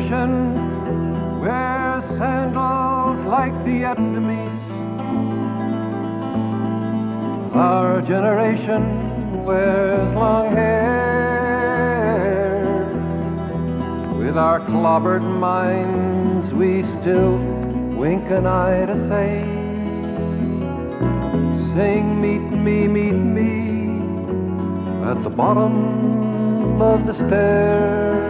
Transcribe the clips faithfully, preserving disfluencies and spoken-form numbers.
generation wears sandals like the Vietnamese. Our generation wears long hair. With our clobbered minds we still wink an eye to say, sing meet me, meet me at the bottom of the stairs.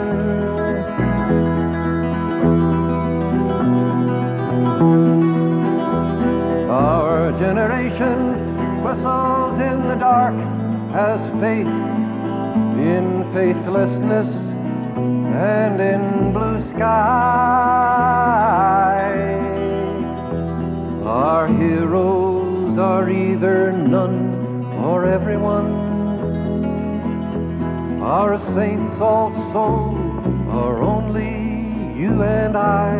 Our generation whistles in the dark, has faith in faithlessness and in blue sky. Our heroes are either none or everyone. Our saints also are only you and I.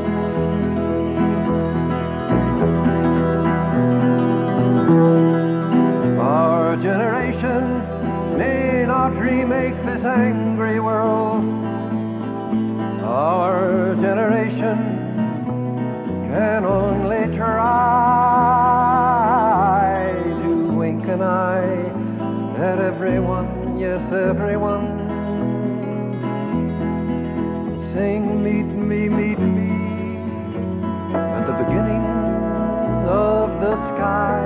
Our generation may not remake this angry world. Our generation can only try to wink an eye at everyone, yes, everyone. Sing, meet me, meet me at the beginning of the sky.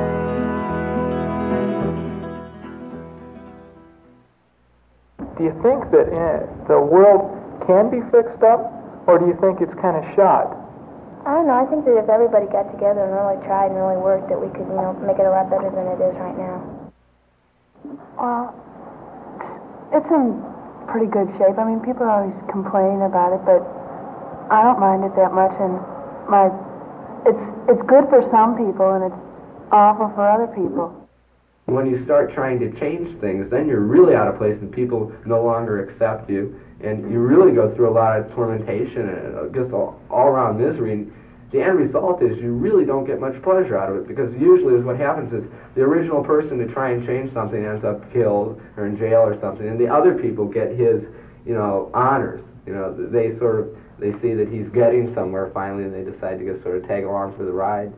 Do you think that uh, the world can be fixed up, or do you think it's kind of shot? I don't know. I think that if everybody got together and really tried and really worked, that we could, you know, make it a lot better than it is right now. Well, it's in pretty good shape. I mean, people always complain about it, but I don't mind it that much. And my, it's it's good for some people, and it's awful for other people. When you start trying to change things, then you're really out of place and people no longer accept you, and you really go through a lot of tormentation and just all, all around misery. And the end result is you really don't get much pleasure out of it, because usually is what happens is the original person to try and change something ends up killed or in jail or something, and the other people get his, you know, honors. You know, they sort of, they see that he's getting somewhere finally, and they decide to just sort of tag along for the ride.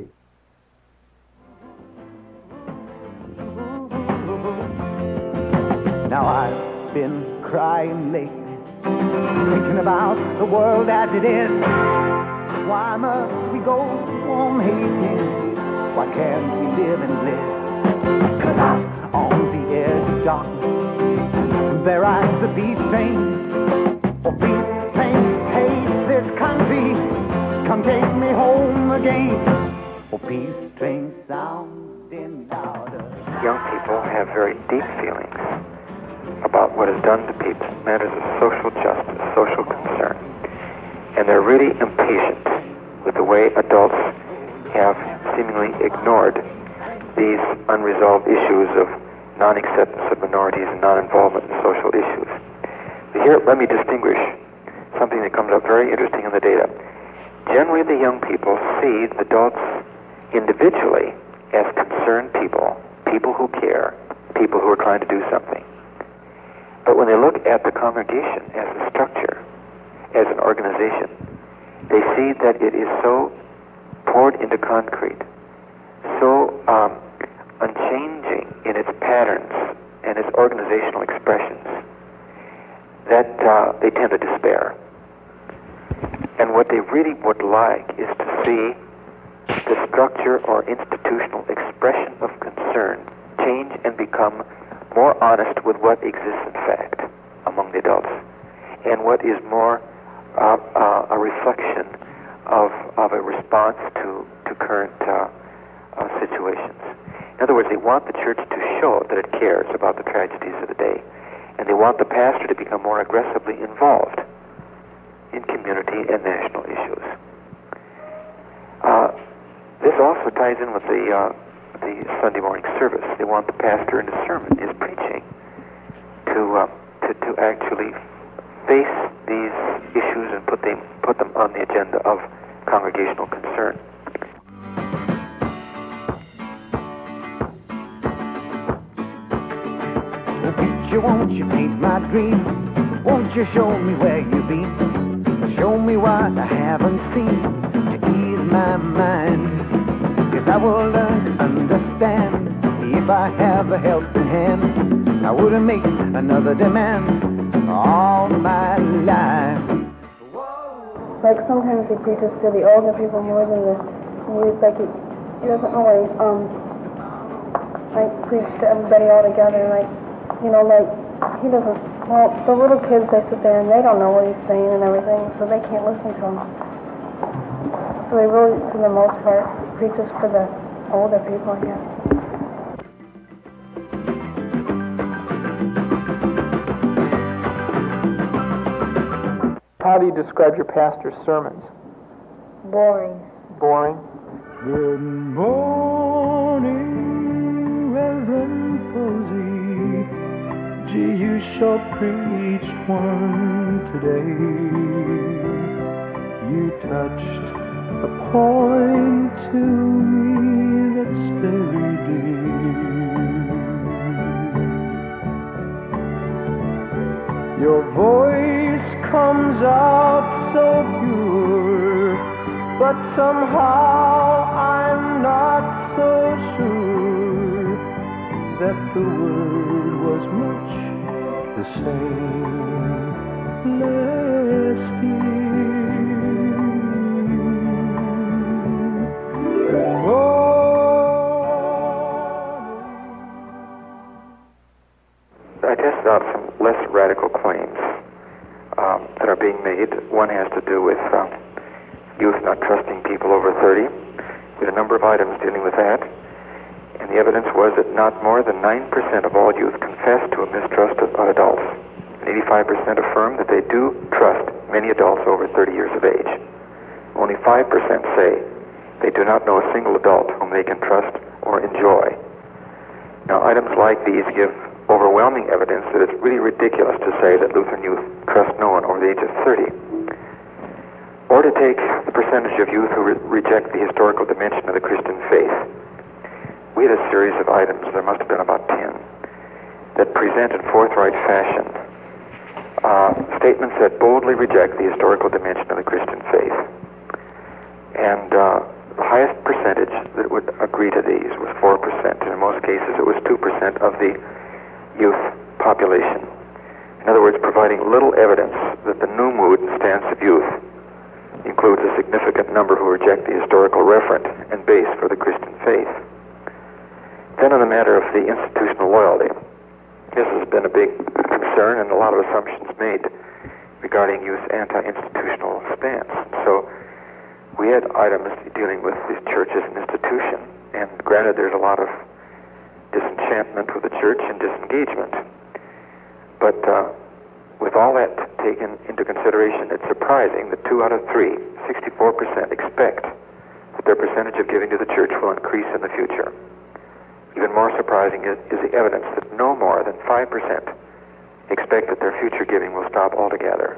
Now I've been crying lately, thinking about the world as it is. Why must we go on hating? Why can't we live in bliss? 'Cause out on the edge of darkness, there rides the peace train. Oh, peace train, take this country, come take me home again. Oh, peace train sounding louder. Young people have very deep feelings about what is done to people, matters of social justice, social concern. And they're really impatient with the way adults have seemingly ignored these unresolved issues of non-acceptance of minorities and non-involvement in social issues. But here, let me distinguish something that comes up very interesting in the data. Generally, the young people see the adults individually as concerned people, people who care, people who are trying to do something. But when they look at the congregation as a structure, as an organization, they see that it is so poured into concrete, so um, unchanging in its patterns and its organizational expressions, that uh, they tend to despair. And what they really would like is to see the structure or institutional expression of concern change and become more honest with what exists in fact among the adults, and what is more uh, uh, a reflection of, of a response to, to current uh, uh, situations. In other words, they want the church to show that it cares about the tragedies of the day, and they want the pastor to become more aggressively involved in community and national issues. Uh, this also ties in with the uh, the Sunday morning service. They want the pastor in his sermon, his preaching, to uh, to, to actually face these issues and put them put them on the agenda of congregational concern. Oh, preacher, won't you paint my dream? Won't you show me where you've been? Show me what I haven't seen to ease my mind. Yes, I will learn to understand. If I have a helping hand, I wouldn't make another demand all my life. Like sometimes he preaches to the older people more than the youth. Like he, he doesn't always um like preach to everybody all together. Like you know, like he doesn't. Well, the little kids, they sit there and they don't know what he's saying and everything, so they can't listen to him. So he really, for the most part, preaches for the older people, I guess. How do you describe your pastor's sermons? Boring. Boring? Good morning, Reverend Posey. Gee, you sure preached one today. You touched a point to me that's very dear. Your voice comes out so pure, but somehow I'm not so sure that the word was much the same last year. Oh. I tested out some less radical claims um, that are being made. One has to do with uh, youth not trusting people over thirty. We had a number of items dealing with that. And the evidence was that not more than nine percent of all youth confess to a mistrust of adults. And eighty-five percent affirm that they do trust many adults over thirty years of age. Only five percent say they do not know a single adult whom they can trust or enjoy. Now, items like these give overwhelming evidence that it's really ridiculous to say that Lutheran youth trust no one over the age of thirty. Or to take the percentage of youth who re- reject the historical dimension of the Christian faith. We had a series of items, there must have been about ten, that present in forthright fashion uh, statements that boldly reject the historical dimension of the Christian faith. And uh, the highest percentage that would agree to these was four percent, and in most cases it was two percent of the youth population. In other words, providing little evidence that the new mood and stance of youth includes a significant number who reject the historical referent and base for the Christian faith. Then on the matter of the institutional loyalty, this has been a big concern and a lot of assumptions made regarding youth's anti-institutional stance. So we had items dealing with the church as an institution, and granted there's a lot of disenchantment with the church and disengagement. But uh, with all that taken into consideration, it's surprising that two out of three, sixty-four percent, expect that their percentage of giving to the church will increase in the future. Even more surprising is, is the evidence that no more than five percent expect that their future giving will stop altogether.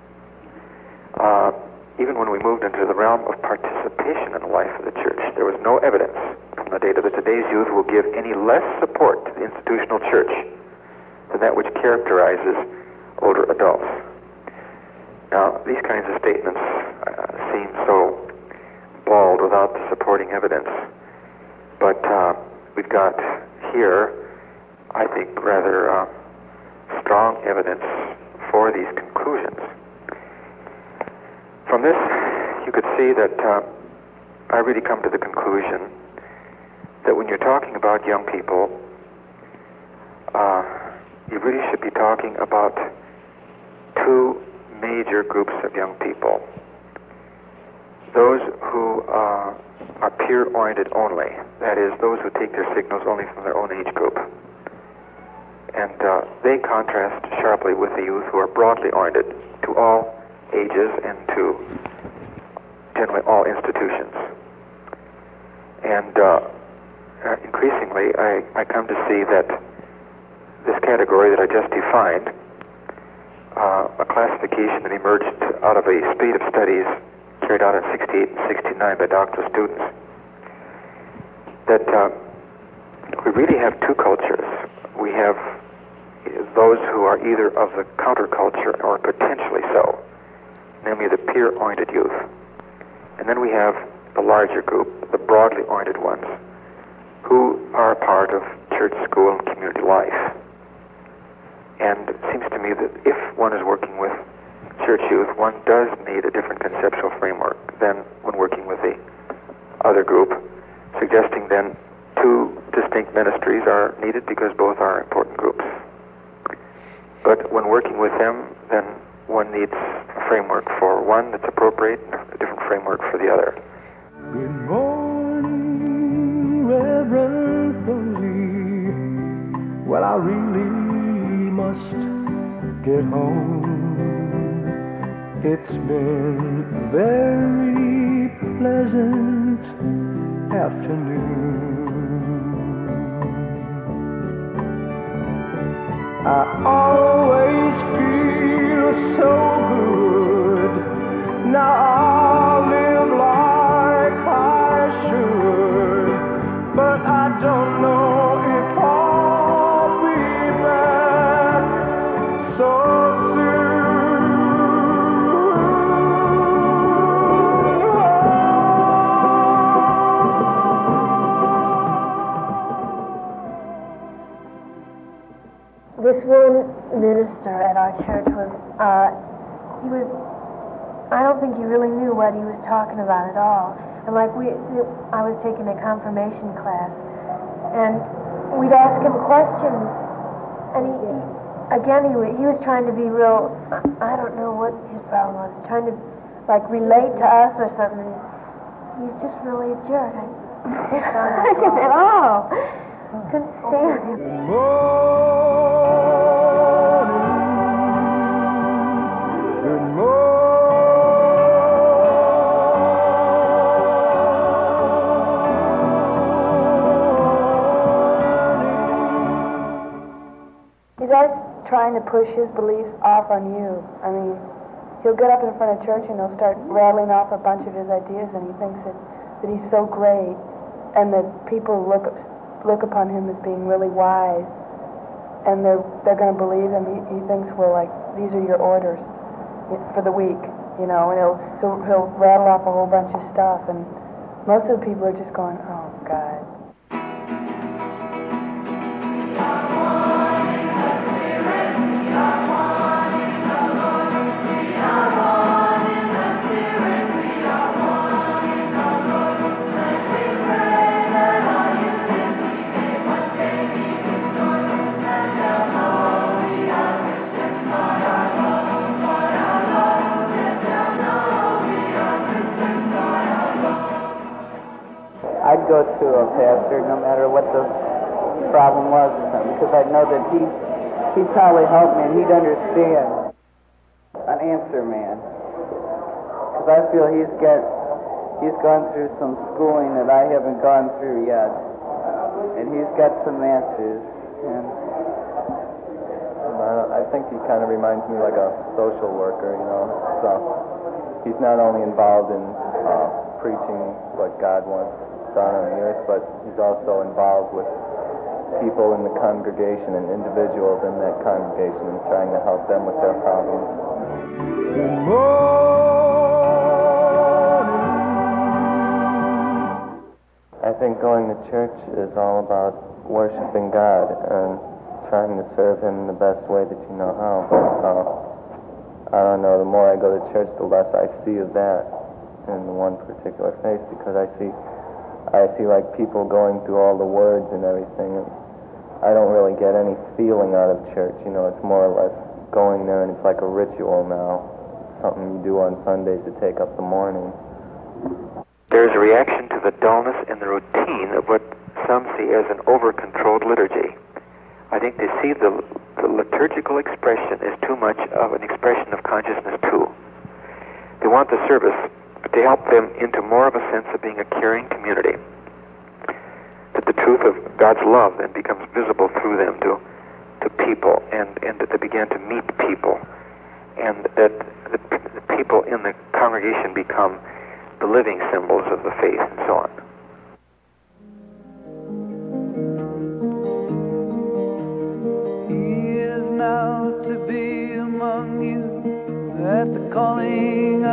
Uh, even when we moved into the realm of participation in the life of the church, there was no evidence from the data that today's youth will give any less support to the institutional church than that which characterizes older adults. Now, these kinds of statements uh, seem so bald without the supporting evidence, but uh, we've got here, I think, rather uh, strong evidence for these conclusions. From this, you could see that uh, I really come to the conclusion that when you're talking about young people, uh, you really should be talking about two major groups of young people. Those who uh, are peer-oriented only, that is, those who take their signals only from their own age group. And uh, they contrast sharply with the youth who are broadly oriented to all ages and to generally all institutions. And uh, uh, increasingly, I, I come to see that this category that I just defined, uh, a classification that emerged out of a spate of studies carried out in sixty-eight and sixty-nine by doctoral students, that uh, we really have two cultures. We have those who are either of the counterculture or potentially so, namely the peer-oriented youth. And then we have the larger group, the broadly oriented ones, who are a part of church, school, and community life. And it seems to me that if one is working with church youth, one does need a different conceptual framework than when working with the other group, suggesting then two distinct ministries are needed because both are important groups. But when working with them, then one needs a framework for one that's appropriate and a different framework for the other. Good morning, Reverend Posey. Well, I really must get home. It's been a very pleasant afternoon. I always feel so good. Now I'll live like I should, but I don't know if I'll be back so soon. This one minister at our church was, uh, he was, I don't think he really knew what he was talking about at all. And like we, I was taking a confirmation class, and we'd ask him questions, and he, he again, he, wa- he was trying to be real, I don't know what his problem was, trying to like relate to us or something. He's just really a jerk. I can't stand him at all. Couldn't stand him. He's always trying to push his beliefs off on you. I mean, he'll get up in front of church and he'll start rattling off a bunch of his ideas, and he thinks that, that he's so great, and that people look look upon him as being really wise, and they're they're going to believe him. He, he thinks, well, like, these are your orders for the week, you know, and he'll, he'll he'll rattle off a whole bunch of stuff, and most of the people are just going, oh God. I'd go to a pastor no matter what the problem was with him, because I know that he, he'd probably help me and he'd understand. An answer man. Because I feel he's got, he's gone through some schooling that I haven't gone through yet. And he's got some answers. And uh, I think he kind of reminds me like a social worker, you know. So he's not only involved in uh, preaching what God wants done on the earth, but he's also involved with people in the congregation and individuals in that congregation and trying to help them with their problems. Good morning. I think going to church is all about worshiping God and trying to serve Him in the best way that you know how. Uh, I don't know, the more I go to church, the less I see of that in one particular face, because I see I see like people going through all the words and everything, and I don't really get any feeling out of church. You know, it's more or less going there, and it's like a ritual now, something you do on Sundays to take up the morning. There's a reaction to the dullness and the routine of what some see as an over-controlled liturgy. I think they see the, the liturgical expression as too much of an expression of consciousness too. They want the service to help them into more of a sense of being a caring community. That the truth of God's love then becomes visible through them to, to people, and, and that they begin to meet people, and that the, the people in the congregation become the living symbols of the faith, and so on. He is now to be among you at the calling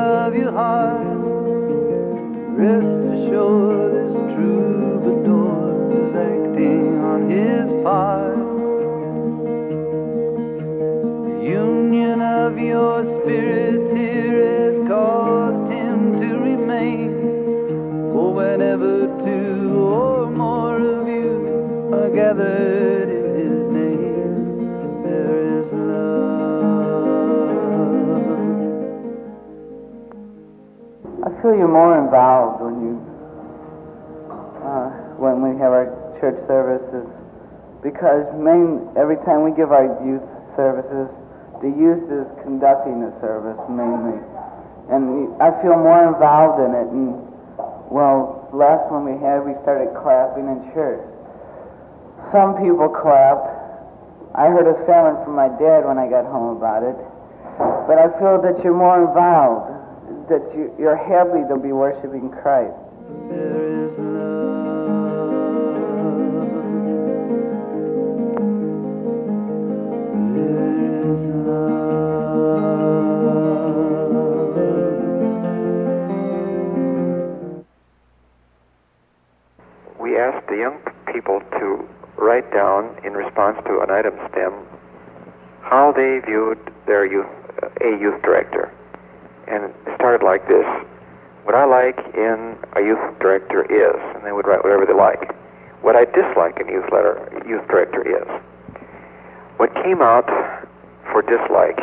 we have our church services, because main every time we give our youth services, the youth is conducting the service mainly, and I feel more involved in it. And well, last one we had, we started clapping in church. Some people clapped. I heard a sermon from my dad when I got home about it. But I feel that you're more involved, that you, you're happy to be worshiping Christ. There is We asked the young people to write down, in response to an item stem, how they viewed their youth, uh, a youth director. And it started like this: what I like in a youth director is, and they would write whatever they like. What I dislike in a youth, letter, youth director is. What came out for dislike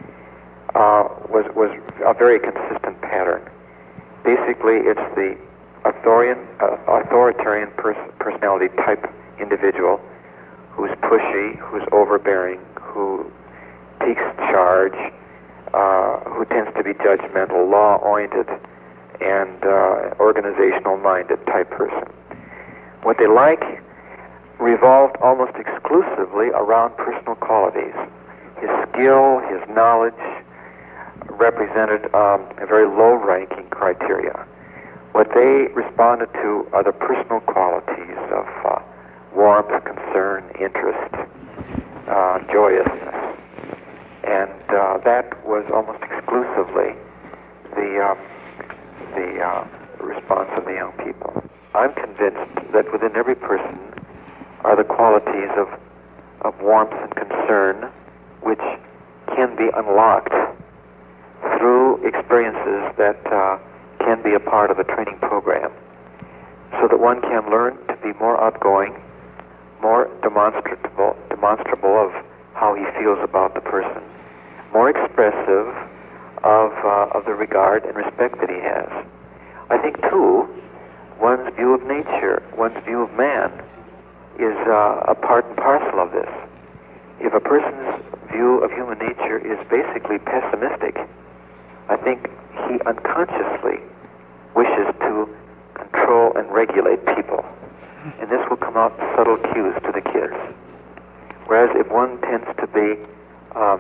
uh, was, was a very consistent pattern. Basically, it's the authoritarian, uh, authoritarian pers- personality type individual who's pushy, who's overbearing, who takes charge, uh, who tends to be judgmental, law-oriented, and uh, organizational-minded type person. What they like revolved almost exclusively around personal qualities. His skill, his knowledge represented um, a very low-ranking criteria. What they responded to are the personal qualities of uh, warmth, concern, interest, uh, joyousness. And uh, that was almost exclusively the, um, the uh, response of the young people. I'm convinced that within every person are the qualities of, of warmth and concern which can be unlocked through experiences that uh, can be a part of a training program, so that one can learn to be more outgoing, more demonstrable, demonstrable of how he feels about the person, more expressive of, uh, of the regard and respect that he has. I think, too, one's view of nature, one's view of man, is uh, a part and parcel of this. If a person's view of human nature is basically pessimistic, I think he unconsciously wishes to control and regulate people. And this will come out in subtle cues to the kids. Whereas if one tends to be, um,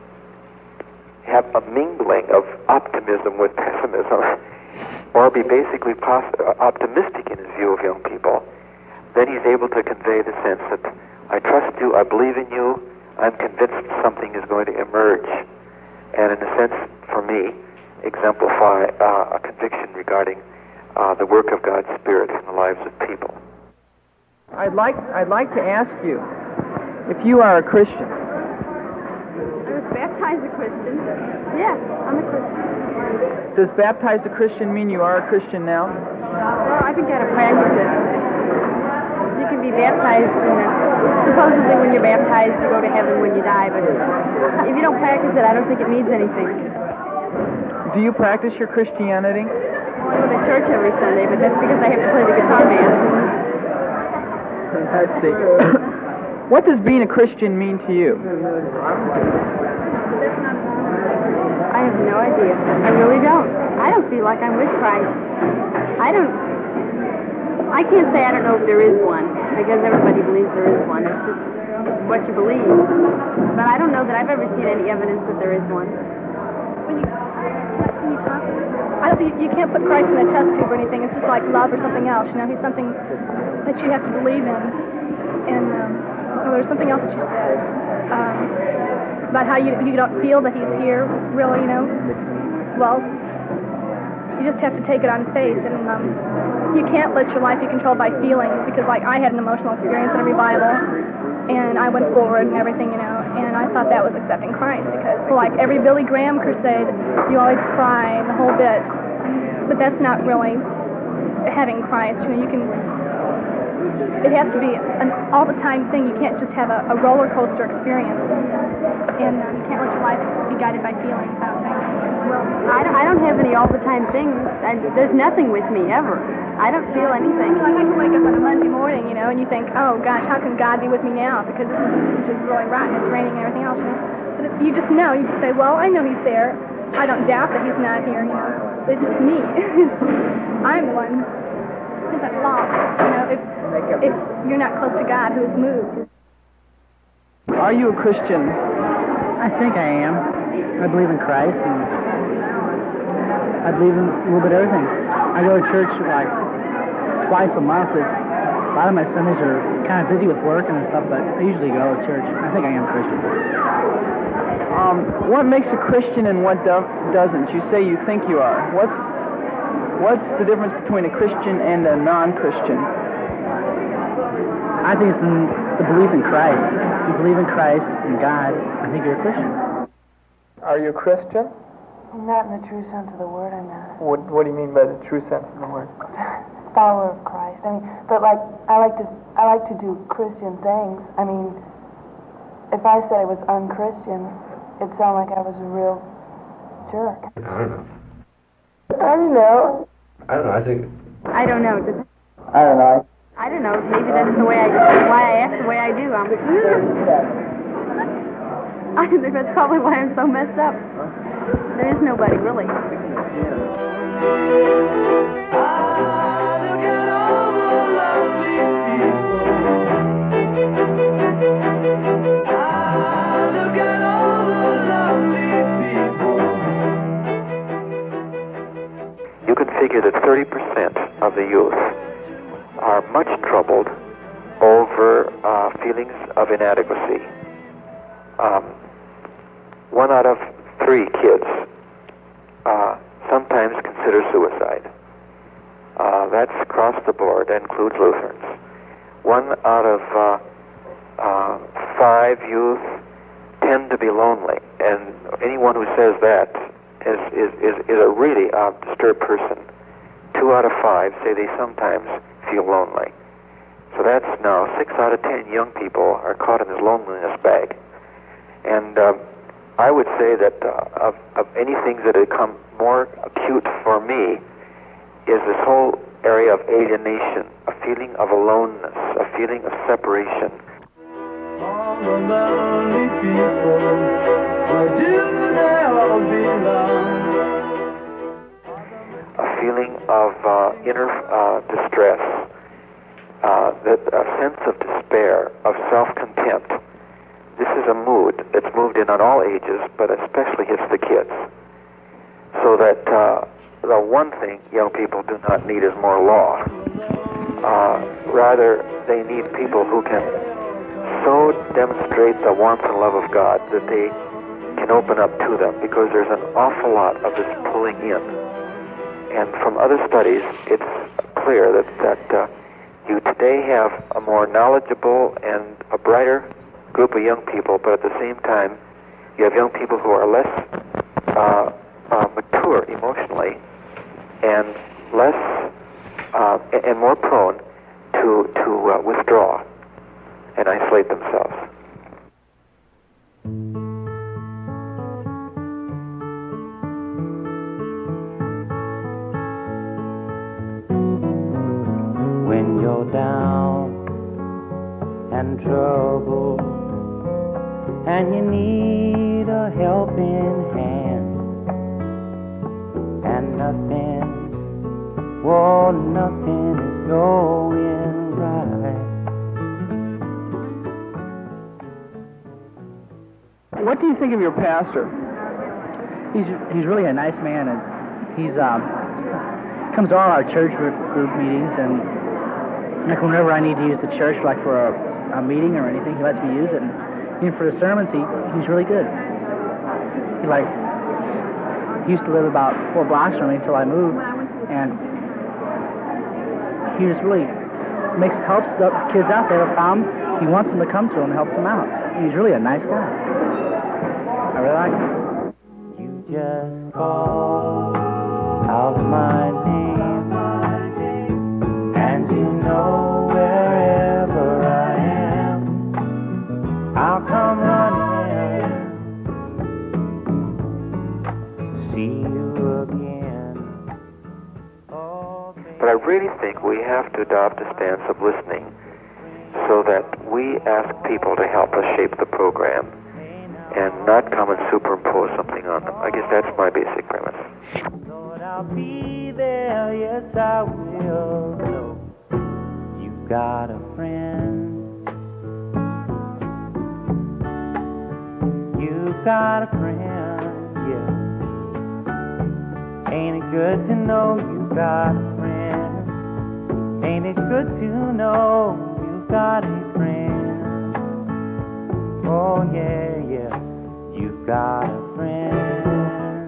have a mingling of optimism with pessimism, or be basically pos- optimistic in his view of young people, then he's able to convey the sense that I trust you, I believe in you, I'm convinced something is going to emerge. And in a sense, for me, exemplify uh, a conviction regarding uh, the work of God's Spirit in the lives of people. I'd like I'd like to ask you if you are a Christian. I was baptized a Christian. Yeah, I'm a Christian. Does baptized a Christian mean you are a Christian now? Well, I think you got to practice it. You can be baptized, and supposedly when you're baptized, you go to heaven when you die, but if you don't practice it, I don't think it means anything. Do you practice your Christianity? Well, I go to church every Sunday, but that's because I have to play the guitar band. Let's see. What does being a Christian mean to you? I have no idea. I really don't. I don't feel like I'm with Christ. I don't... I can't say I don't know if there is one, because everybody believes there is one. It's just what you believe. But I don't know that I've ever seen any evidence that there is one. When you, when you talk, I don't think you can't put Christ in a test tube or anything. It's just like love or something else. You know, he's something that you have to believe in. And um, well, there's something else that you said um, about how you you don't feel that he's here, really. You know, well, you just have to take it on faith, and um, you can't let your life be controlled by feelings, because, like, I had an emotional experience in a revival, and I went forward and everything, you know, and I thought that was accepting Christ, because, like, every Billy Graham crusade, you always cry and the whole bit, but that's not really having Christ. You know, you can, it has to be an all-the-time thing. You can't just have a, a roller coaster experience, and um, you can't let your life be guided by feelings, I don't think. Well, I don't, I don't have any all-the-time things. I, there's nothing with me, ever. I don't feel anything. Like I can wake up on a Monday morning you think, oh gosh, how can God be with me now? Because this is just really rotten. It's raining and everything else. You know? But if you just know. You just say, well, I know He's there. I don't doubt that He's not here. You know, it's just me. I'm the one that's lost. You know, if if you're not close to God, who is moved. Are you a Christian? I think I am. I believe in Christ, and I believe in a little bit of everything. I go to church like twice a month. A lot of my Sundays are kind of busy with work and stuff, but I usually go to church. I think I am a Christian. Um, what makes a Christian and what do- doesn't? You say you think you are. What's what's the difference between a Christian and a non-Christian? I think it's in the belief in Christ. If you believe in Christ and God, I think you're a Christian. Are you a Christian? Not in the true sense of the word, I'm not. What What do you mean by the true sense of the word? Follower of Christ. I mean, but like I like to I like to do Christian things. I mean, if I said I was unchristian, it'd sound like I was a real jerk. I don't know. I don't know. I don't know. I think. I don't know. I don't know. I don't know. Maybe that's the way I why I act the way I do. I'm. I think that's probably why I'm so messed up. There is nobody really. You can figure that thirty percent of the youth are much troubled over uh, feelings of inadequacy. Um, one out of three kids uh, sometimes consider suicide. Uh, that's across the board. That includes Lutherans. One out of uh, uh, five youth tend to be lonely, and anyone who says that is is, is, is a really uh, disturbed person. Two out of five say they sometimes feel lonely. So that's now six out of ten young people are caught in this loneliness bag. And uh, I would say that uh, of, of any things that have become more acute for me is this whole area of alienation, a feeling of aloneness, a feeling of separation. All the lonely people, where do they all belong? A feeling of uh, inner uh, distress, uh, that a sense of despair, of self-contempt. This is a mood that's moved in on all ages, but especially hits the kids. So that uh, the one thing young people do not need is more law. Uh, rather, they need people who can so demonstrate the warmth and love of God that they can open up to them, because there's an awful lot of this pulling in. And from other studies, it's clear that, that uh, you today have a more knowledgeable and a brighter group of young people, but at the same time, you have young people who are less uh, uh, mature emotionally and less uh, and more prone to to uh, withdraw and isolate themselves. When you're down and troubled, and you need a helping hand, and nothing, whoa, nothing is going right. What do you think of your pastor? He's he's really a nice man, and he's um comes to all our church group, group meetings, and like whenever I need to use the church, like for a, a meeting or anything, he lets me use it. And even for the sermons, he he's really good. He like he used to live about four blocks from me until I moved, and he just really makes helps the kids out there. Found he wants them to come to him and helps them out. He's really a nice guy. I really like him. You just call out my name, and you know wherever I am, I'll come running, see you again. Oh, But I really think we have to adopt a stance of listening so that we ask people to help us shape the program and not come and superimpose something on them. I guess that's my basic premise. Lord, I'll be there, yes I will. So you've got a friend. You've got a friend, yeah. Ain't it good to know you've got a friend? Ain't it good to know you've got a friend? Oh yeah, yeah, you've got a friend.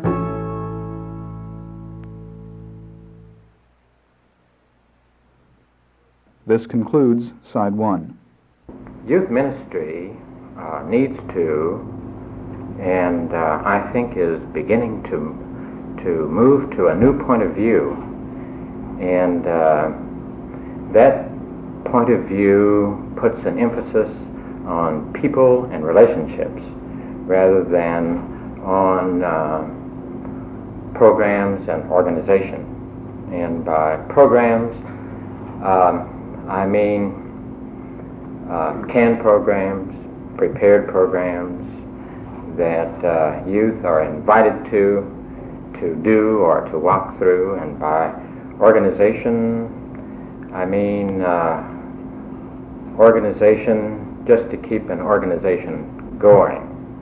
This concludes side one. Youth ministry uh, needs to, and uh, I think is beginning to to move to a new point of view, and uh, that point of view puts an emphasis on people and relationships rather than on uh, programs and organization. And by programs, um, I mean uh, canned programs, prepared programs that uh, youth are invited to, to do or to walk through. And by organization, I mean uh, organization just to keep an organization going.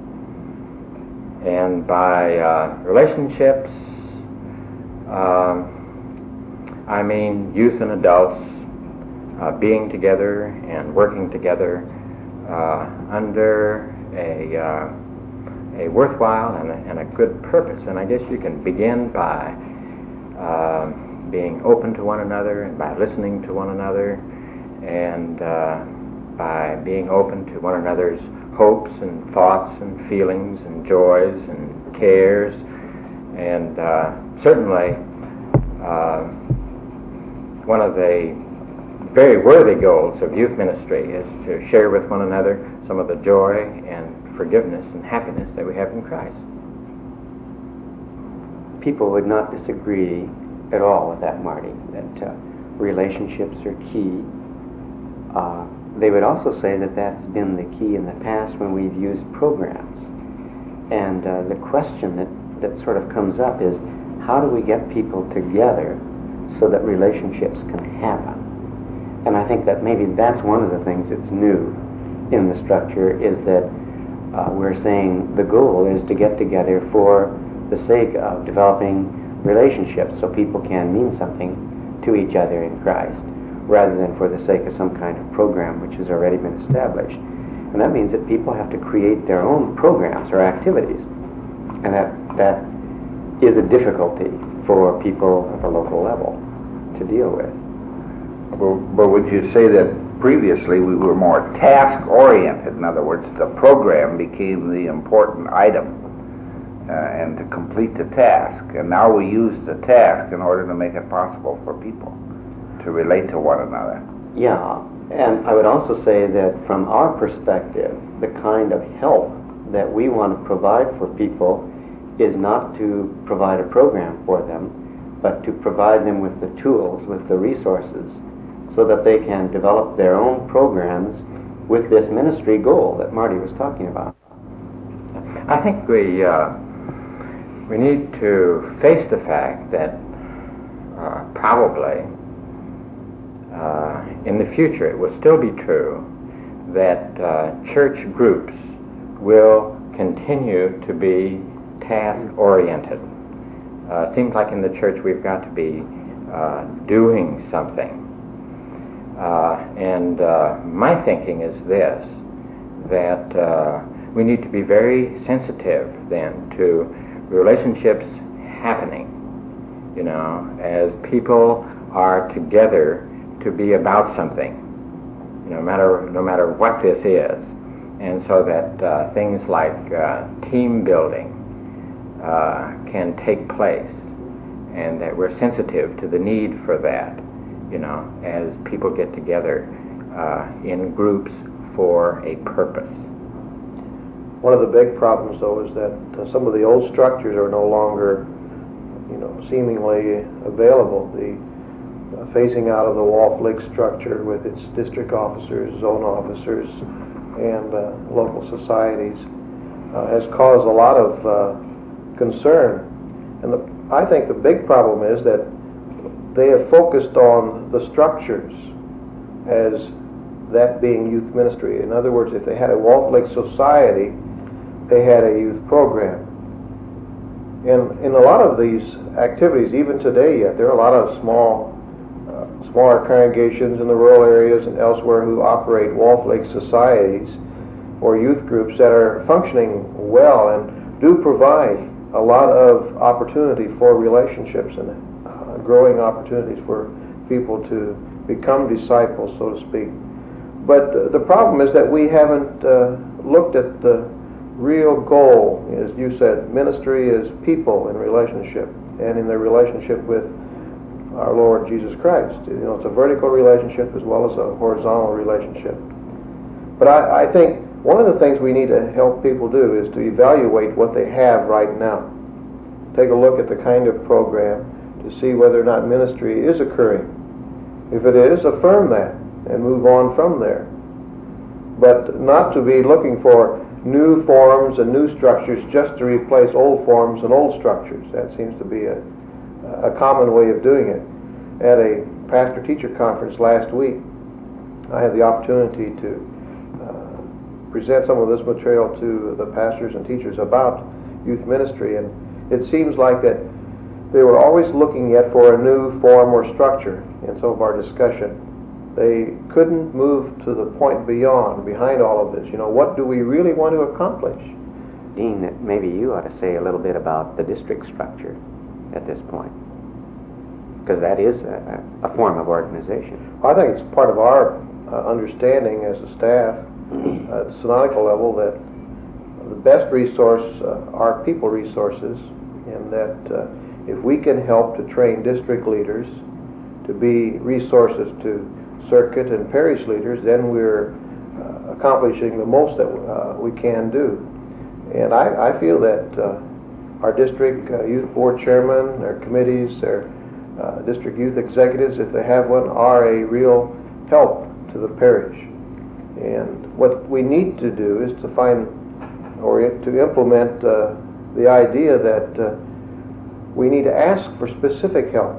And by uh, relationships, um, I mean youth and adults uh, being together and working together uh, under a uh, a worthwhile and a, and a good purpose. And I guess you can begin by uh, being open to one another and by listening to one another and uh, by being open to one another's hopes and thoughts and feelings and joys and cares. And uh, certainly uh, one of the very worthy goals of youth ministry is to share with one another some of the joy and forgiveness and happiness that we have in Christ. People would not disagree at all with that, Marty, that uh, relationships are key. Uh, they would also say that that's been the key in the past when we've used programs. And uh, the question that, that sort of comes up is, how do we get people together so that relationships can happen? And I think that maybe that's one of the things that's new in the structure, is that uh, we're saying the goal is to get together for the sake of developing relationships so people can mean something to each other in Christ, rather than for the sake of some kind of program which has already been established. And that means that people have to create their own programs or activities. And that, that is a difficulty for people at the local level to deal with. But, but would you say that previously we were more task-oriented? In other words, the program became the important item uh, and to complete the task. And now we use the task in order to make it possible for people to relate to one another. Yeah, and I would also say that from our perspective, the kind of help that we want to provide for people is not to provide a program for them, but to provide them with the tools, with the resources, so that they can develop their own programs with this ministry goal that Marty was talking about. I think we uh, we need to face the fact that uh, probably uh, in the future it will still be true that uh, church groups will continue to be task-oriented. Uh, seems like in the church we've got to be uh, doing something. Uh, and uh, my thinking is this, that uh, we need to be very sensitive then to relationships happening, you know, as people are together to be about something, no matter, no matter what this is. And so that uh, things like uh, team building uh, can take place, and that we're sensitive to the need for that, you know, as people get together uh, in groups for a purpose. One of the big problems, though, is that uh, some of the old structures are no longer, you know, seemingly available. The uh, phasing out of the Wolf Lake structure with its district officers, zone officers, and uh, local societies uh, has caused a lot of uh, concern. And the, I think the big problem is that they have focused on the structures as that being youth ministry. In other words, if they had a Wolf Lake Society, they had a youth program. And in a lot of these activities, even today yet, there are a lot of small, uh, smaller congregations in the rural areas and elsewhere who operate Wolf Lake societies or youth groups that are functioning well and do provide a lot of opportunity for relationships and uh, growing opportunities for people to become disciples, so to speak. But uh, the problem is that we haven't uh, looked at the real goal. As you said, ministry is people in relationship, and in their relationship with our Lord Jesus Christ. You know, it's a vertical relationship as well as a horizontal relationship. But I, I think one of the things we need to help people do is to evaluate what they have right now. Take a look at the kind of program to see whether or not ministry is occurring. If it is, affirm that and move on from there. But not to be looking for new forms and new structures just to replace old forms and old structures. That seems to be a, a common way of doing it. At a pastor-teacher conference last week, I had the opportunity to uh, present some of this material to the pastors and teachers about youth ministry, and it seems like that they were always looking yet for a new form or structure in some of our discussion. They couldn't move to the point beyond, behind all of this. You know, what do we really want to accomplish? Dean, that maybe you ought to say a little bit about the district structure at this point, because that is a, a form of organization. I think it's part of our uh, understanding as a staff uh, at the synodical level that the best resource uh, are people resources, and that uh, if we can help to train district leaders to be resources to circuit and parish leaders, then we're uh, accomplishing the most that uh, we can do. And I, I feel that uh, our district uh, youth board chairman, their committees, their uh, district youth executives, if they have one, are a real help to the parish. And what we need to do is to find or to implement uh, the idea that uh, we need to ask for specific help.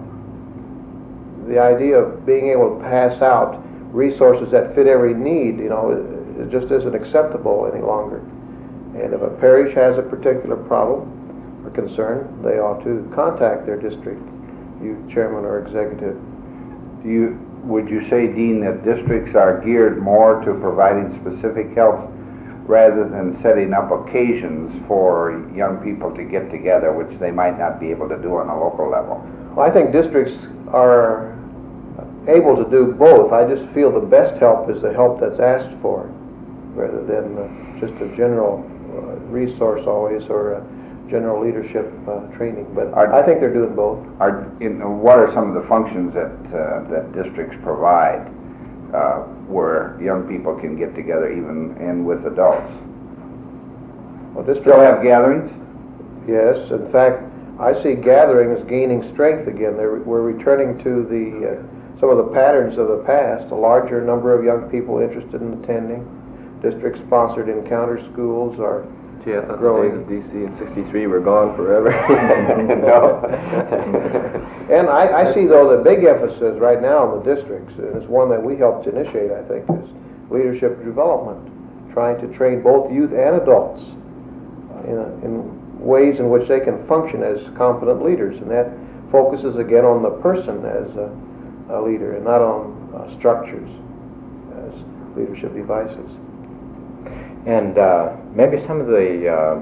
The idea of being able to pass out resources that fit every need, you know, it just isn't acceptable any longer. And if a parish has a particular problem or concern, they ought to contact their district youth chairman or executive. Do you, would you say, Dean, that districts are geared more to providing specific help rather than setting up occasions for young people to get together, which they might not be able to do on a local level? Well, I think districts are able to do both. I just feel the best help is the help that's asked for, rather than uh, just a general uh, resource always, or a general leadership uh, training. But are, I think they're doing both. Are in, what are some of the functions that uh, that districts provide uh, where young people can get together, even and with adults? Well, districts still have gatherings? Yes. In fact, I see gatherings gaining strength again. They're, we're returning to the uh, some of the patterns of the past. A larger number of young people interested in attending. District-sponsored encounter schools are Gee, I thought growing. the days of D C and sixty-three were gone forever. No. And I, I see, though, the big emphasis right now in the districts, and it's one that we helped initiate, I think, is leadership development, trying to train both youth and adults uh, in, a, in ways in which they can function as competent leaders, and that focuses again on the person as a, a leader and not on uh, structures as leadership devices. And uh, maybe some of the uh,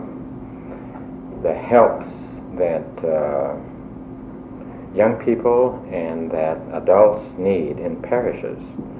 the helps that uh, young people and that adults need in parishes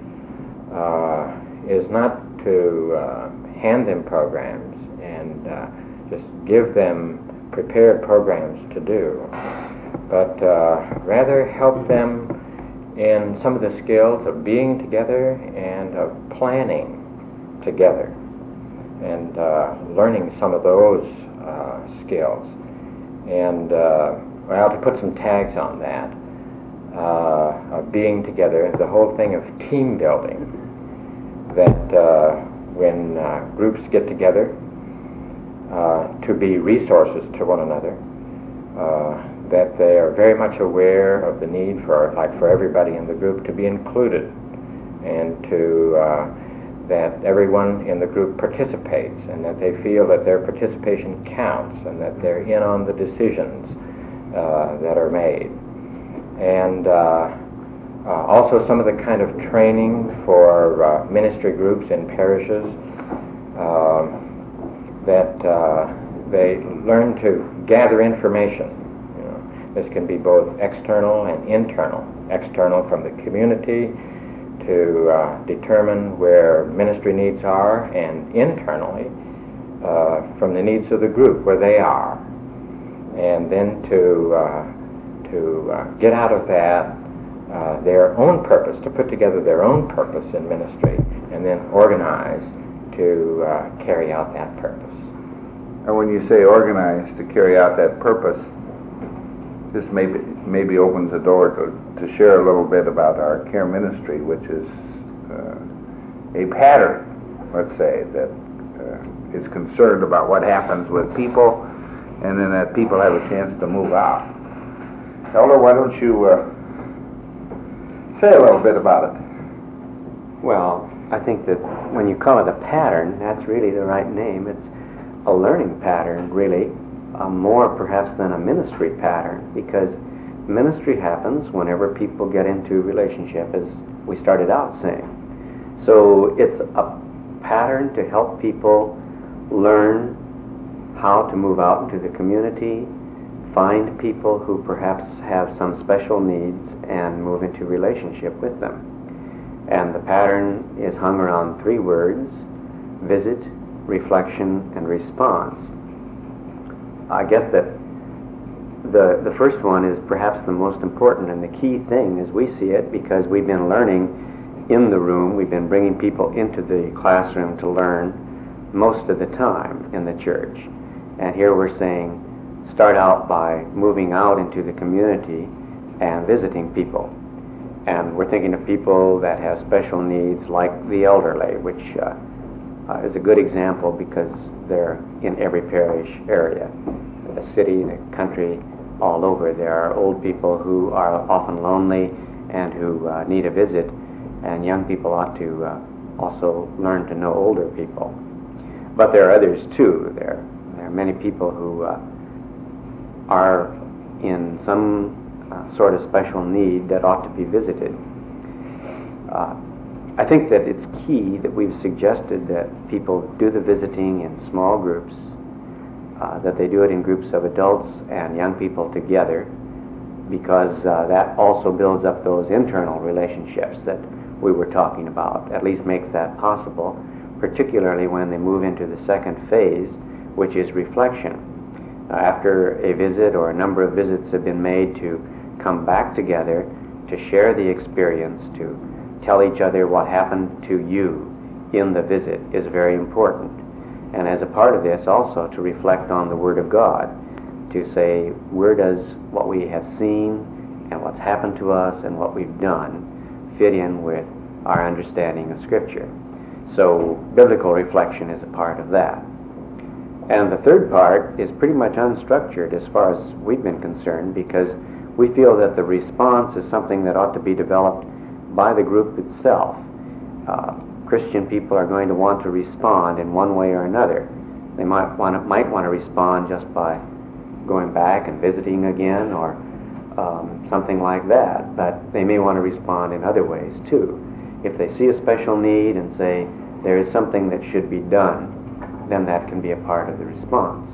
uh, is not to uh, hand them programs and uh, just give them prepared programs to do, but uh, rather help them in some of the skills of being together and of planning together, and uh, learning some of those uh, skills. And uh, well, to put some tags on that, uh, of being together, the whole thing of team building, that uh, when uh, groups get together uh, to be resources to one another, uh, that they are very much aware of the need for, like for everybody in the group to be included, and to uh, that everyone in the group participates, and that they feel that their participation counts, and that they're in on the decisions uh, that are made. And uh, uh, also some of the kind of training for uh, ministry groups in parishes, um, that uh, they learn to gather information. You know, this can be both external and internal. External from the community to uh, determine where ministry needs are, and internally uh, from the needs of the group, where they are. And then to, uh, to uh, get out of that uh, their own purpose, to put together their own purpose in ministry, and then organize to uh, carry out that purpose. And when you say organize to carry out that purpose, this maybe, maybe opens the door to, to share a little bit about our care ministry, which is uh, a pattern, let's say, that uh, is concerned about what happens with people, and then that people have a chance to move out. Elder, why don't you uh, say a little bit about it? Well, I think that when you call it a pattern, that's really the right name. It's a learning pattern, really, uh, more perhaps than a ministry pattern, because ministry happens whenever people get into relationship, as we started out saying. So it's a pattern to help people learn how to move out into the community, find people who perhaps have some special needs, and move into relationship with them. And the pattern is hung around three words: visit, reflection, and response. I guess that the, the first one is perhaps the most important and the key thing as we see it, because we've been learning in the room, we've been bringing people into the classroom to learn most of the time in the church. And here we're saying, start out by moving out into the community and visiting people. And we're thinking of people that have special needs, like the elderly, which uh, uh, is a good example because they're in every parish area, the city, the country, all over. There are old people who are often lonely and who uh, need a visit, and young people ought to uh, also learn to know older people. But there are others too. There, there are many people who uh, are in some uh, sort of special need that ought to be visited. Uh, I think that it's key that we've suggested that people do the visiting in small groups, uh, that they do it in groups of adults and young people together, because uh, that also builds up those internal relationships that we were talking about, at least makes that possible, particularly when they move into the second phase, which is reflection. Uh, after a visit or a number of visits have been made, to come back together to share the experience, to tell each other what happened to you in the visit is very important. And as a part of this, also to reflect on the Word of God, to say, where does what we have seen and what's happened to us and what we've done fit in with our understanding of Scripture? So biblical reflection is a part of that. And the third part is pretty much unstructured as far as we've been concerned, because we feel that the response is something that ought to be developed by the group itself. Uh, Christian people are going to want to respond in one way or another. They might want to, might want to respond just by going back and visiting again, or um, something like that, but they may want to respond in other ways too. If they see a special need and say there is something that should be done, then that can be a part of the response.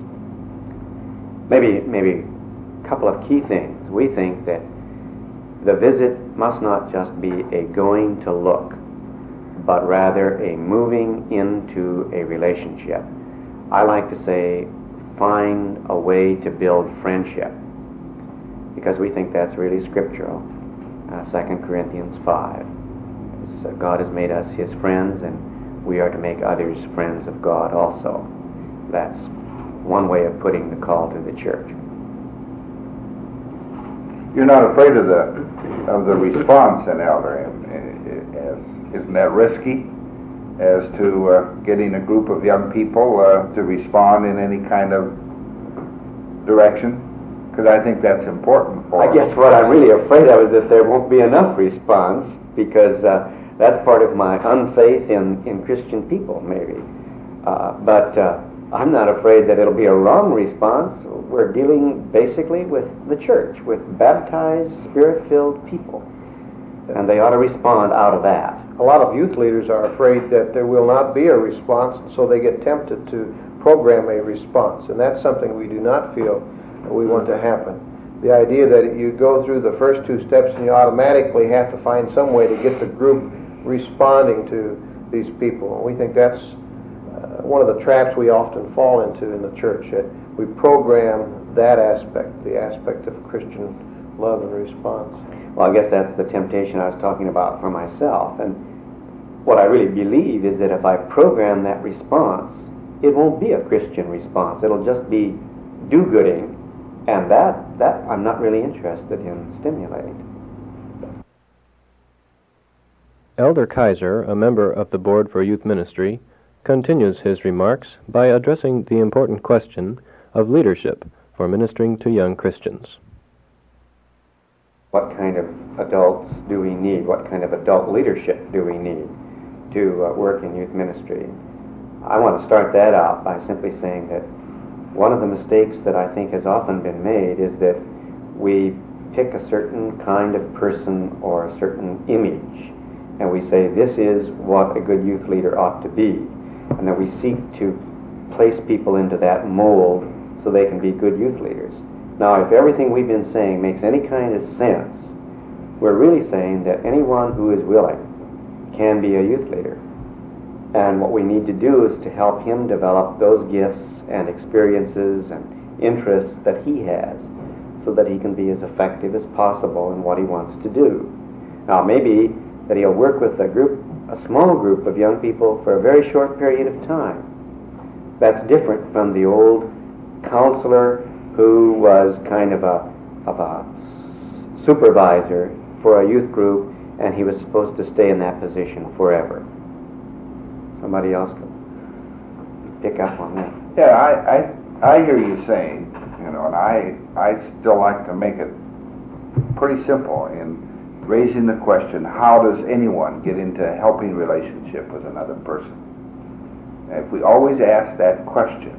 Maybe, maybe a couple of key things. We think that the visit must not just be a going to look, but rather a moving into a relationship. I like to say, find a way to build friendship, because we think that's really scriptural. Uh, Second Corinthians five. So God has made us His friends, and we are to make others friends of God also. That's one way of putting the call to the church. You're not afraid of the of the response, then, Elder. Isn't that risky as to uh, getting a group of young people uh, to respond in any kind of direction? Because I think that's important for I guess what I'm really afraid of is that there won't be enough response, because uh, that's part of my unfaith in, in Christian people, maybe. Uh, but uh, I'm not afraid that it'll be a wrong response. We're dealing basically with the church, with baptized, spirit-filled people, and they ought to respond out of that. A lot of youth leaders are afraid that there will not be a response, and so they get tempted to program a response, and that's something we do not feel that we want to happen. The idea that you go through the first two steps and you automatically have to find some way to get the group responding to these people. We think that's uh, one of the traps we often fall into in the church, that we program that aspect, the aspect of Christian love and response. Well, I guess that's the temptation I was talking about for myself. And what I really believe is that if I program that response, it won't be a Christian response. It'll just be do-gooding, and that, that I'm not really interested in stimulating. Elder Kaiser, a member of the Board for Youth Ministry, continues his remarks by addressing the important question of leadership for ministering to young Christians. What kind of adults do we need? What kind of adult leadership do we need to uh, work in youth ministry? I want to start that out by simply saying that one of the mistakes that I think has often been made is that we pick a certain kind of person or a certain image, and we say this is what a good youth leader ought to be, and that we seek to place people into that mold so they can be good youth leaders. Now, if everything we've been saying makes any kind of sense, we're really saying that anyone who is willing can be a youth leader. And what we need to do is to help him develop those gifts and experiences and interests that he has, so that he can be as effective as possible in what he wants to do. Now, maybe that he'll work with a group, a small group of young people for a very short period of time. That's different from the old counselor who was kind of a, of a supervisor for a youth group, and he was supposed to stay in that position forever. Somebody else can pick up on that. Yeah, I, I, I hear you saying, you know, and I, I still like to make it pretty simple in raising the question, how does anyone get into a helping relationship with another person? And if we always ask that question,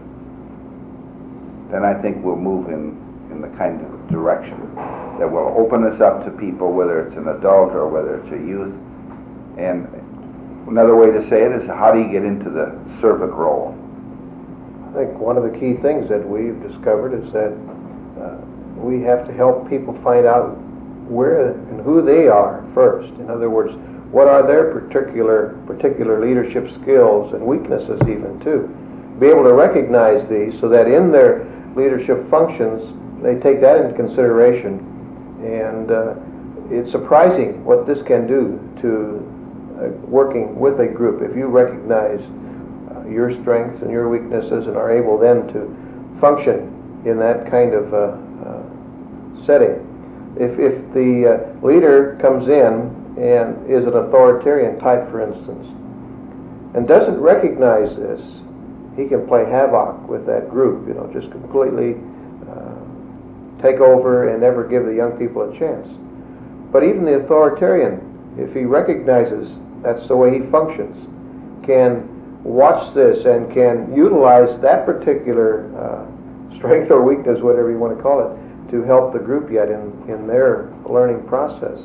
then I think we'll move in, in the kind of direction that will open us up to people, whether it's an adult or whether it's a youth. And another way to say it is, how do you get into the servant role? I think one of the key things that we've discovered is that uh, we have to help people find out where and who they are first. In other words, what are their particular particular leadership skills and weaknesses even too. Be able to recognize these so that in their leadership functions they take that into consideration. And uh, it's surprising what this can do to uh, working with a group. If you recognize uh, your strengths and your weaknesses and are able then to function in that kind of uh, uh, setting. If, if the uh, leader comes in and is an authoritarian type, for instance, and doesn't recognize this, he can play havoc with that group, you know, just completely uh, take over and never give the young people a chance. But even the authoritarian, if he recognizes that's the way he functions, can watch this and can utilize that particular uh, strength or weakness, whatever you want to call it, to help the group yet in, in their learning process.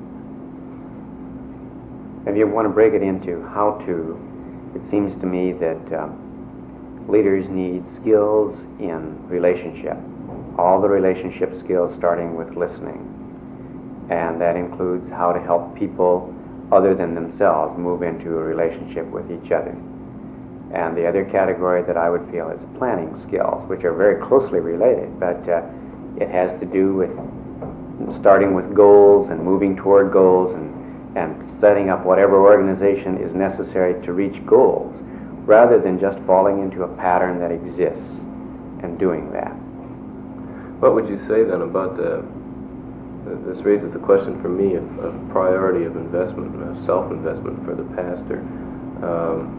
If you want to break it into how to, it seems to me that um, leaders need skills in relationship. All the relationship skills starting with listening. And that includes how to help people other than themselves move into a relationship with each other. And the other category that I would feel is planning skills, which are very closely related, but uh, it has to do with starting with goals and moving toward goals and, and setting up whatever organization is necessary to reach goals, rather than just falling into a pattern that exists and doing that. What would you say then about the this raises the question for me of, of priority of investment, of self-investment for the pastor. Um,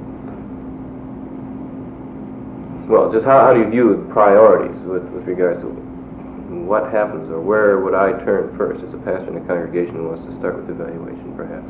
well, just how, how do you view priorities with, with regards to what happens, or where would I turn first as a pastor in a congregation who wants to start with evaluation, perhaps?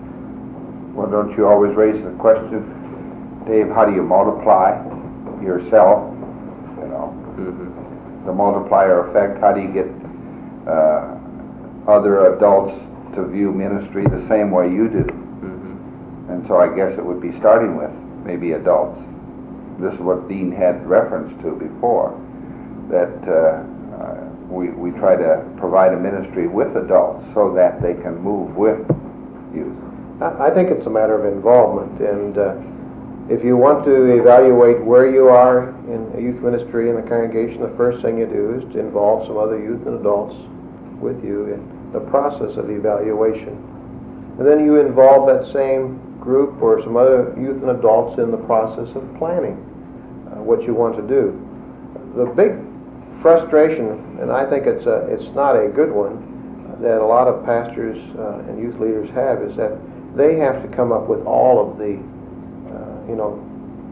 Well, don't you always raise the question, Dave, how do you multiply yourself? You know, mm-hmm. the multiplier effect, how do you get uh, other adults to view ministry the same way you do? Mm-hmm. And so I guess it would be starting with maybe adults. This is what Dean had reference to before, that uh, uh, we, we try to provide a ministry with adults so that they can move with youth. I think it's a matter of involvement, and uh, if you want to evaluate where you are in a youth ministry in the congregation, the first thing you do is to involve some other youth and adults with you in the process of evaluation. And then you involve that same group or some other youth and adults in the process of planning uh, what you want to do. The big frustration, and I think it's a, it's not a good one, uh, that a lot of pastors uh, and youth leaders have, is that they have to come up with all of the, uh, you know,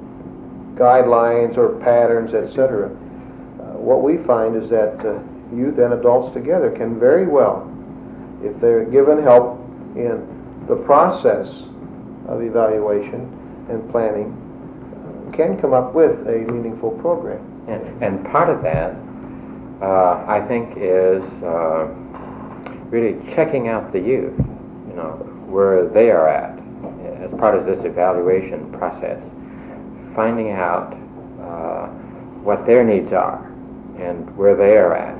guidelines or patterns, et cetera. Uh, what we find is that uh, youth and adults together can very well, if they're given help in the process of evaluation and planning, uh, can come up with a meaningful program. And, and part of that, uh, I think, is uh, really checking out the youth, you know, where they are at as part of this evaluation process, finding out uh, what their needs are and where they are at,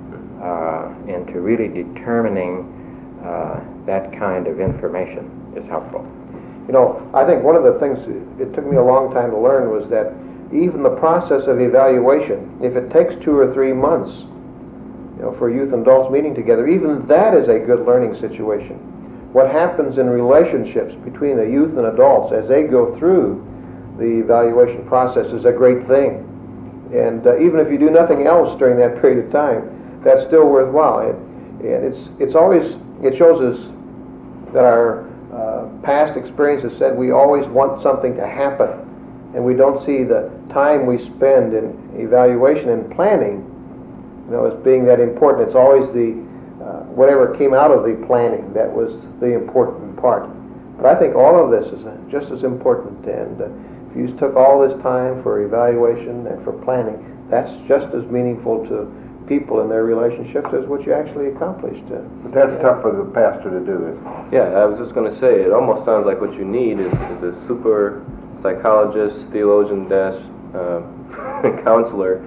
uh, and to really determining uh, that kind of information is helpful. You know, I think one of the things it took me a long time to learn was that even the process of evaluation, if it takes two or three months, you know, for youth and adults meeting together, even that is a good learning situation. What happens in relationships between the youth and adults as they go through the evaluation process is a great thing. And uh, even if you do nothing else during that period of time, that's still worthwhile. And, and it's it's always, it shows us that our uh, past experience has said we always want something to happen, and we don't see the time we spend in evaluation and planning, you know, as being that important. It's always the Uh, whatever came out of the planning that was the important part. But I think all of this is uh, just as important, and uh, if you took all this time for evaluation and for planning, that's just as meaningful to people and their relationships as what you actually accomplished. Uh, but that's yeah. tough for the pastor to do, isn't it? Yeah, I was just going to say, it almost sounds like what you need is, is a super psychologist, theologian, dash, uh, counselor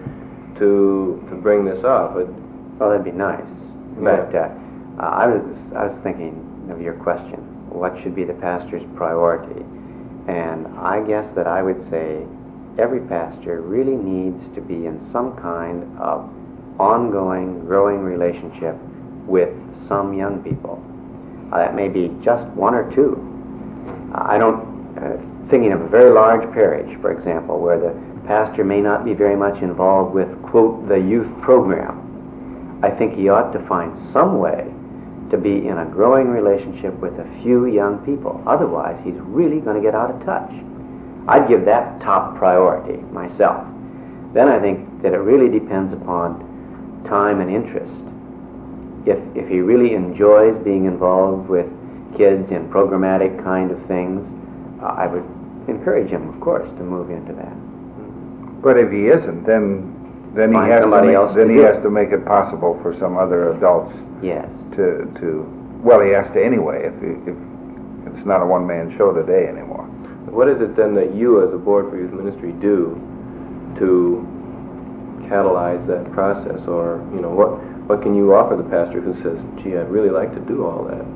to to bring this off. But, well, that'd be nice. But uh, I was I was thinking of your question, what should be the pastor's priority? And I guess that I would say every pastor really needs to be in some kind of ongoing, growing relationship with some young people. Uh, that may be just one or two. Uh, I don't, uh, thinking of a very large parish, for example, where the pastor may not be very much involved with, quote, the youth program. I think he ought to find some way to be in a growing relationship with a few young people. Otherwise, he's really going to get out of touch. I'd give that top priority myself. Then I think that it really depends upon time and interest. If, if he really enjoys being involved with kids in programmatic kind of things, uh, I would encourage him, of course, to move into that. But if he isn't, then Then he Find has to somebody make, else then to he do has it. to make it possible for some other adults. Yes. To to well, he has to anyway. If he, if it's not a one-man show today anymore. What is it then that you, as a board for youth ministry, do to catalyze that process, or you know, what what can you offer the pastor who says, "Gee, I'd really like to do all that"?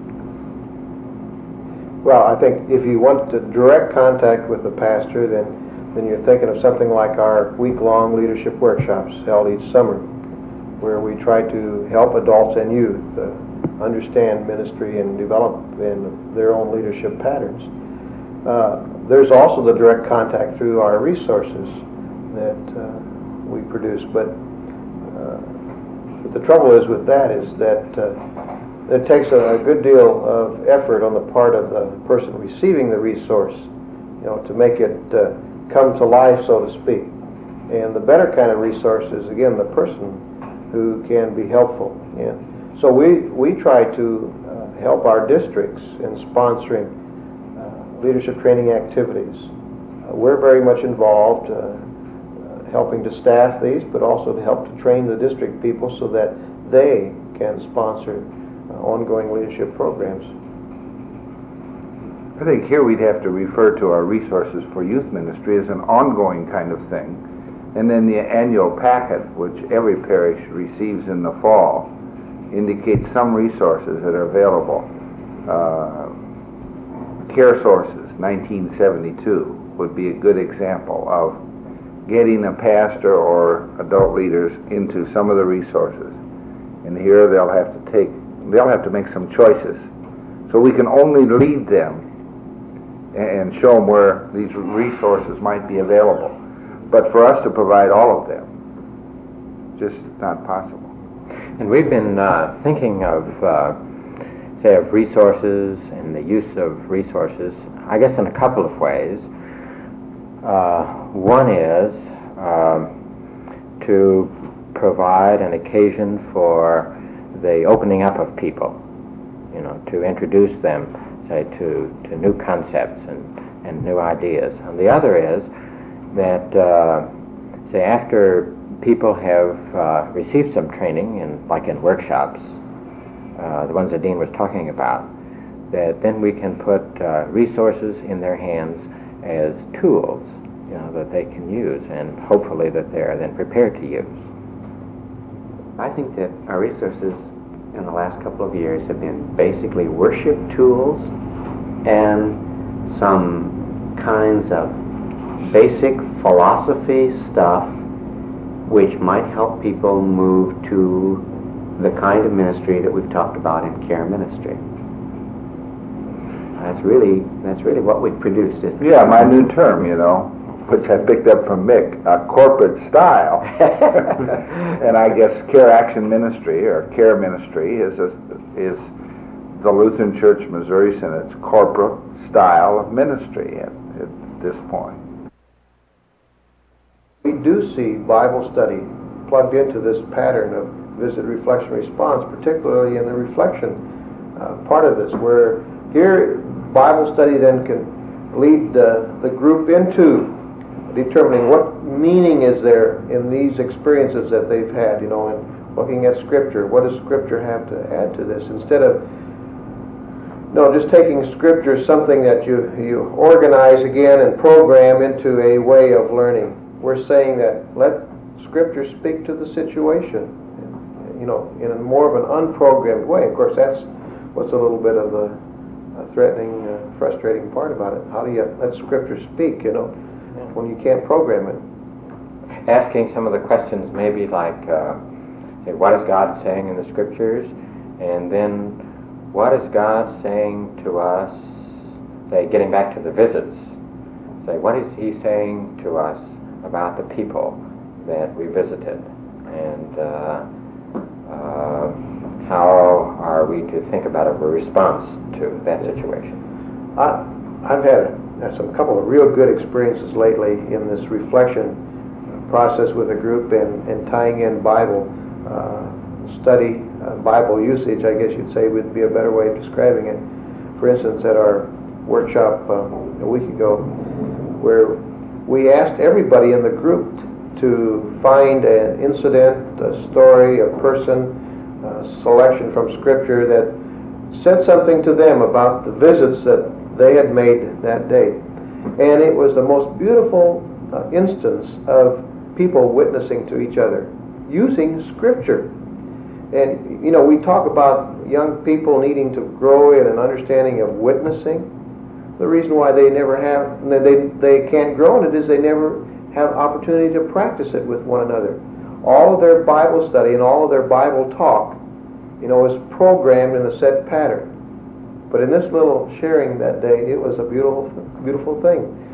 Well, I think if you want to direct contact with the pastor, then. then you're thinking of something like our week-long leadership workshops held each summer, where we try to help adults and youth uh, understand ministry and develop in their own leadership patterns. Uh, there's also the direct contact through our resources that uh, we produce, but uh, the trouble is with that is that uh, it takes a, a good deal of effort on the part of the person receiving the resource, you know, to make it uh, come to life, so to speak. And the better kind of resource is, again, the person who can be helpful. And so we, we try to uh, help our districts in sponsoring uh, leadership training activities. Uh, we're very much involved uh, uh, helping to staff these, but also to help to train the district people so that they can sponsor uh, ongoing leadership programs. I think here we'd have to refer to our resources for youth ministry as an ongoing kind of thing. And then the annual packet, which every parish receives in the fall, indicates some resources that are available. Uh, Care Sources, nineteen seventy-two, would be a good example of getting a pastor or adult leaders into some of the resources. And here they'll have to take, they'll have to make some choices. So we can only lead them and show them where these resources might be available. But for us to provide all of them, just not possible. And we've been uh, thinking of, uh, say, of resources and the use of resources, I guess in a couple of ways. Uh, one is um, to provide an occasion for the opening up of people, you know, to introduce them, say, to, to new concepts and, and new ideas. And the other is that, uh, say, after people have uh, received some training, in, like in workshops, uh, the ones that Dean was talking about, that then we can put uh, resources in their hands as tools, you know, that they can use, and hopefully that they're then prepared to use. I think that our resources in the last couple of years have been basically worship tools and some kinds of basic philosophy stuff which might help people move to the kind of ministry that we've talked about in care ministry. That's really, that's really what we've produced, isn't it? Yeah, my new term, you know, which I picked up from Mick, uh, corporate style. And I guess Care Action Ministry, or Care Ministry, is, a, is the Lutheran Church Missouri Synode's corporate style of ministry at, at this point. We do see Bible study plugged into this pattern of visit, reflection, response, particularly in the reflection uh, part of this, where here Bible study then can lead the, the group into determining what meaning is there in these experiences that they've had, you know, and looking at Scripture. What does Scripture have to add to this? Instead of, no, just taking Scripture, something that you, you organize again and program into a way of learning. We're saying that let Scripture speak to the situation, you know, in a more of an unprogrammed way. Of course, that's what's a little bit of a, a threatening, uh, frustrating part about it. How do you let Scripture speak, you know, when you can't program it? Asking some of the questions maybe like, uh, say, what is God saying in the Scriptures? And then, what is God saying to us, say, getting back to the visits, say, what is He saying to us about the people that we visited, and uh, uh, how are we to think about a response to that situation? I, I've had a, some couple of real good experiences lately in this reflection process with a group and, and tying in Bible uh, study, uh, Bible usage, I guess you'd say would be a better way of describing it. For instance, at our workshop uh, a week ago, where we asked everybody in the group to find an incident, a story, a person, a selection from Scripture that said something to them about the visits that they had made that day. And it was the most beautiful uh, instance of people witnessing to each other using Scripture. And, you know, we talk about young people needing to grow in an understanding of witnessing. The reason why they never have, they, they can't grow in it is they never have opportunity to practice it with one another. All of their Bible study and all of their Bible talk, you know, is programmed in a set pattern. But in this little sharing that day, it was a beautiful, beautiful thing.